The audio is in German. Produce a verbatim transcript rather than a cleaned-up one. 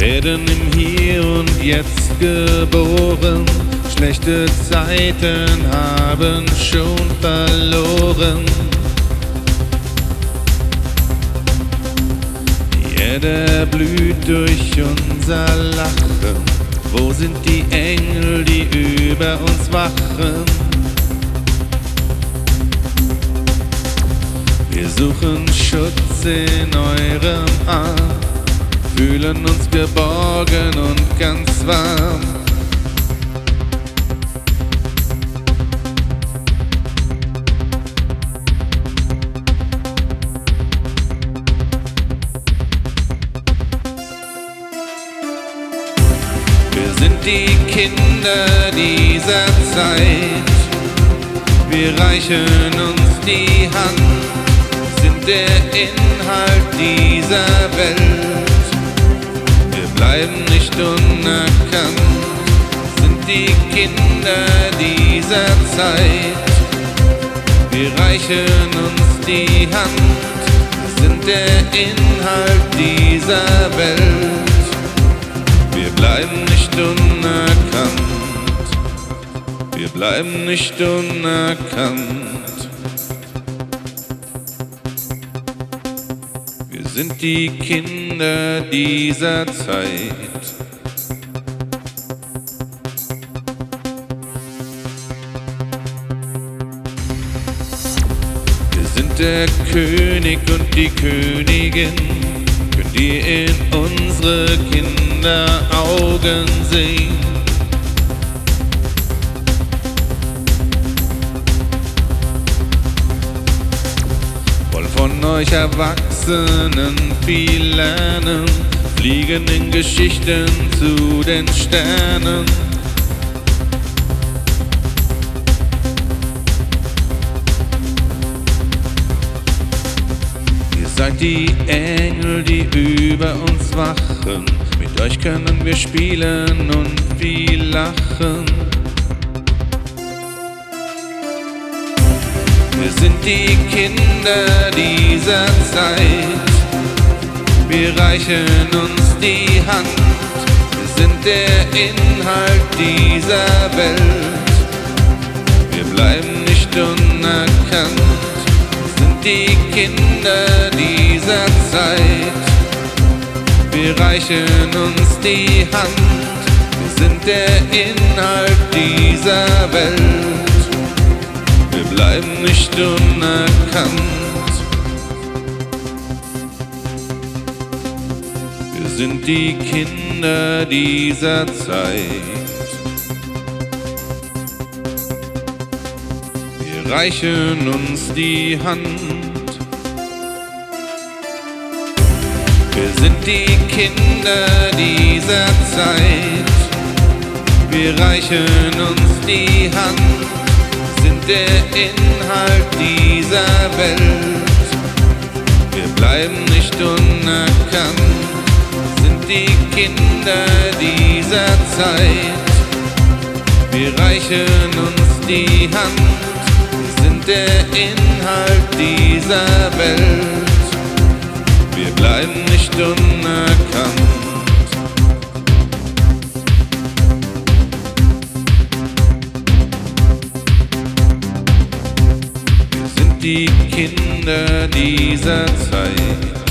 werden im Hier und Jetzt geboren. Schlechte Zeiten haben schon verloren. Die Erde blüht durch unser Lachen. Wo sind die Engel, die über uns wachen? Wir suchen Schutz in eurem Arm, fühlen uns geborgen und ganz warm. Wir sind die Kinder dieser Zeit, wir reichen uns die Hand, sind der Inhalt dieser Welt. Wir bleiben nicht unerkannt, sind die Kinder dieser Zeit. Wir reichen uns die Hand, sind der Inhalt dieser Welt. Wir bleiben nicht unerkannt, wir bleiben nicht unerkannt. Wir sind die Kinder dieser Zeit. Wir sind der König und die Königin. Könnt ihr in unsere Kinderaugen sehen? Wollen von euch Erwachsenen viel lernen, fliegen in Geschichten zu den Sternen. Ihr seid die Engel, die über uns wachen. Mit euch können wir spielen und viel lachen. Wir sind die Kinder dieser Zeit, wir reichen uns die Hand, wir sind der Inhalt dieser Welt. Wir bleiben nicht unerkannt, wir sind die Kinder dieser Zeit, wir reichen uns die Hand, wir sind der Inhalt dieser Welt. Wir bleiben nicht unerkannt. Wir sind die Kinder dieser Zeit. Wir reichen uns die Hand. Wir sind die Kinder dieser Zeit. Wir reichen uns die Hand. Sind der Inhalt dieser Welt. Wir bleiben nicht unerkannt, sind die Kinder dieser Zeit. Wir reichen uns die Hand, sind der Inhalt dieser Welt. Wir bleiben nicht unerkannt. Die Kinder dieser Zeit.